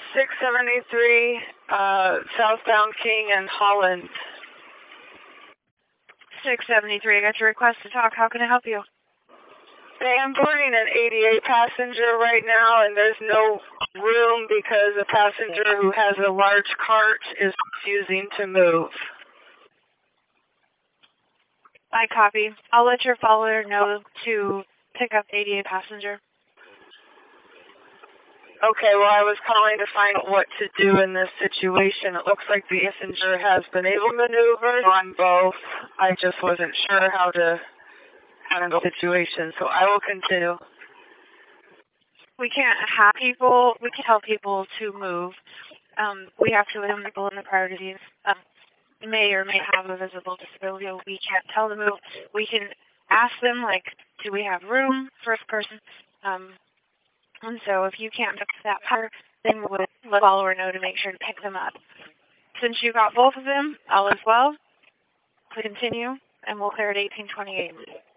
673, southbound King and Holland. 673, I got your request to talk. How can I help you? Hey, I'm boarding an 88 passenger right now, and there's no room because a passenger who has a large cart is refusing to move. I copy. I'll let your follower know to pick up 88 passenger. Okay, well, I was calling to find out what to do in this situation. It looks like the passenger has been able to maneuver on both. I just wasn't sure how to handle the situation, so I will continue. We can't have people, we can tell people to move. We have to limit people in the priorities. May or may have a visible disability. We can't tell them to move. We can ask them, like, do we have room for a person? And so if you can't fix that power, then we'll let the follower know to make sure to pick them up. Since you got both of them, all is well. Please continue, and we'll clear at 1828.